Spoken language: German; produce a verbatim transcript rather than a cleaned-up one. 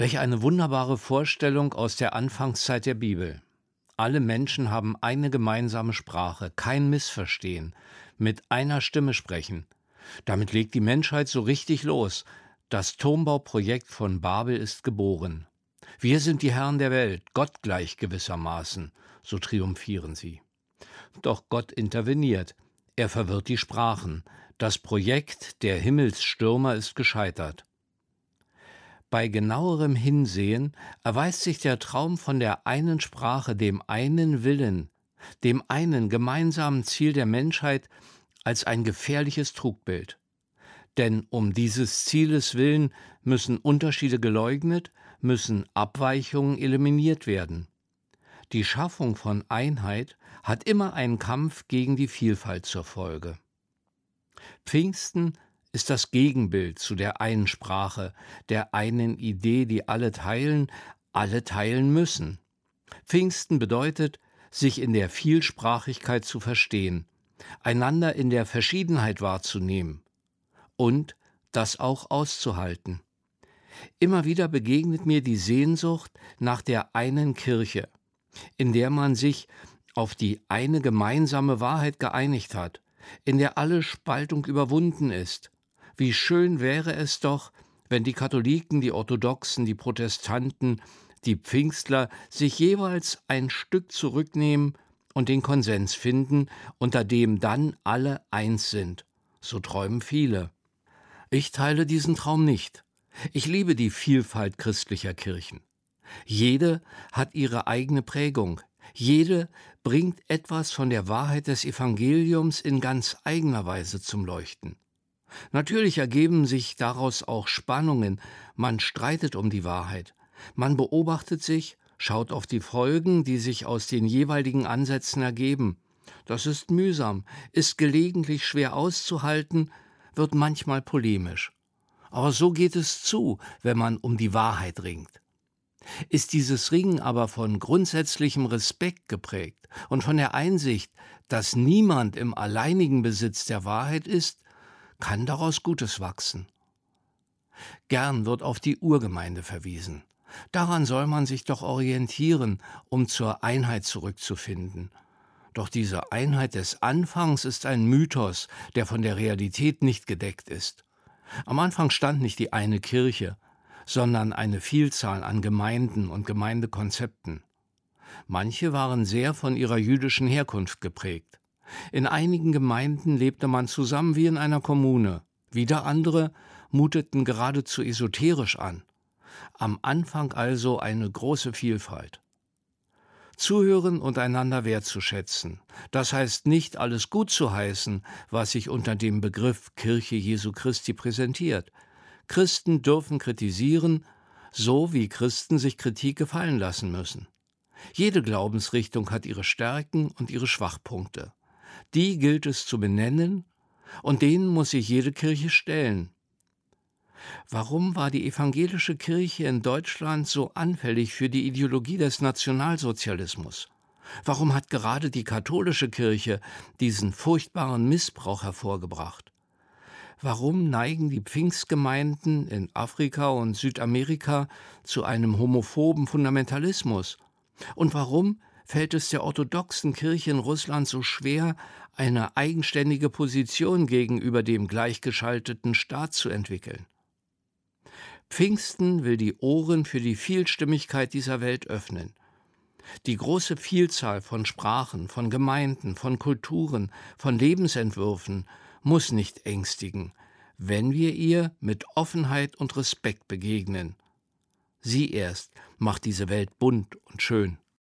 Welch eine wunderbare Vorstellung aus der Anfangszeit der Bibel. Alle Menschen haben eine gemeinsame Sprache, kein Missverstehen, mit einer Stimme sprechen. Damit legt die Menschheit so richtig los. Das Turmbauprojekt von Babel ist geboren. Wir sind die Herren der Welt, Gott gleich gewissermaßen, so triumphieren sie. Doch Gott interveniert. Er verwirrt die Sprachen. Das Projekt der Himmelsstürmer ist gescheitert. Bei genauerem Hinsehen erweist sich der Traum von der einen Sprache, dem einen Willen, dem einen gemeinsamen Ziel der Menschheit als ein gefährliches Trugbild. Denn um dieses Zieles willen müssen Unterschiede geleugnet, müssen Abweichungen eliminiert werden. Die Schaffung von Einheit hat immer einen Kampf gegen die Vielfalt zur Folge. Pfingsten ist das Gegenbild zu der einen Sprache, der einen Idee, die alle teilen, alle teilen müssen. Pfingsten bedeutet, sich in der Vielsprachigkeit zu verstehen, einander in der Verschiedenheit wahrzunehmen und das auch auszuhalten. Immer wieder begegnet mir die Sehnsucht nach der einen Kirche, in der man sich auf die eine gemeinsame Wahrheit geeinigt hat, in der alle Spaltung überwunden ist. Wie schön wäre es doch, wenn die Katholiken, die Orthodoxen, die Protestanten, die Pfingstler sich jeweils ein Stück zurücknehmen und den Konsens finden, unter dem dann alle eins sind. So träumen viele. Ich teile diesen Traum nicht. Ich liebe die Vielfalt christlicher Kirchen. Jede hat ihre eigene Prägung. Jede bringt etwas von der Wahrheit des Evangeliums in ganz eigener Weise zum Leuchten. Natürlich ergeben sich daraus auch Spannungen, man streitet um die Wahrheit, man beobachtet sich, schaut auf die Folgen, die sich aus den jeweiligen Ansätzen ergeben. Das ist mühsam, ist gelegentlich schwer auszuhalten, wird manchmal polemisch. Aber so geht es zu, wenn man um die Wahrheit ringt. Ist dieses Ringen aber von grundsätzlichem Respekt geprägt und von der Einsicht, dass niemand im alleinigen Besitz der Wahrheit ist, kann daraus Gutes wachsen. Gern wird auf die Urgemeinde verwiesen. Daran soll man sich doch orientieren, um zur Einheit zurückzufinden. Doch diese Einheit des Anfangs ist ein Mythos, der von der Realität nicht gedeckt ist. Am Anfang stand nicht die eine Kirche, sondern eine Vielzahl an Gemeinden und Gemeindekonzepten. Manche waren sehr von ihrer jüdischen Herkunft geprägt. In einigen Gemeinden lebte man zusammen wie in einer Kommune. Wieder andere muteten geradezu esoterisch an. Am Anfang also eine große Vielfalt. Zuhören und einander wertzuschätzen. Das heißt nicht, alles gut zu heißen, was sich unter dem Begriff Kirche Jesu Christi präsentiert. Christen dürfen kritisieren, so wie Christen sich Kritik gefallen lassen müssen. Jede Glaubensrichtung hat ihre Stärken und ihre Schwachpunkte. Die gilt es zu benennen, und denen muss sich jede Kirche stellen. Warum war die evangelische Kirche in Deutschland so anfällig für die Ideologie des Nationalsozialismus? Warum hat gerade die katholische Kirche diesen furchtbaren Missbrauch hervorgebracht? Warum neigen die Pfingstgemeinden in Afrika und Südamerika zu einem homophoben Fundamentalismus? Und warum fällt es der orthodoxen Kirche in Russland so schwer, eine eigenständige Position gegenüber dem gleichgeschalteten Staat zu entwickeln? Pfingsten will die Ohren für die Vielstimmigkeit dieser Welt öffnen. Die große Vielzahl von Sprachen, von Gemeinden, von Kulturen, von Lebensentwürfen muss nicht ängstigen, wenn wir ihr mit Offenheit und Respekt begegnen. Sie erst macht diese Welt bunt und schön.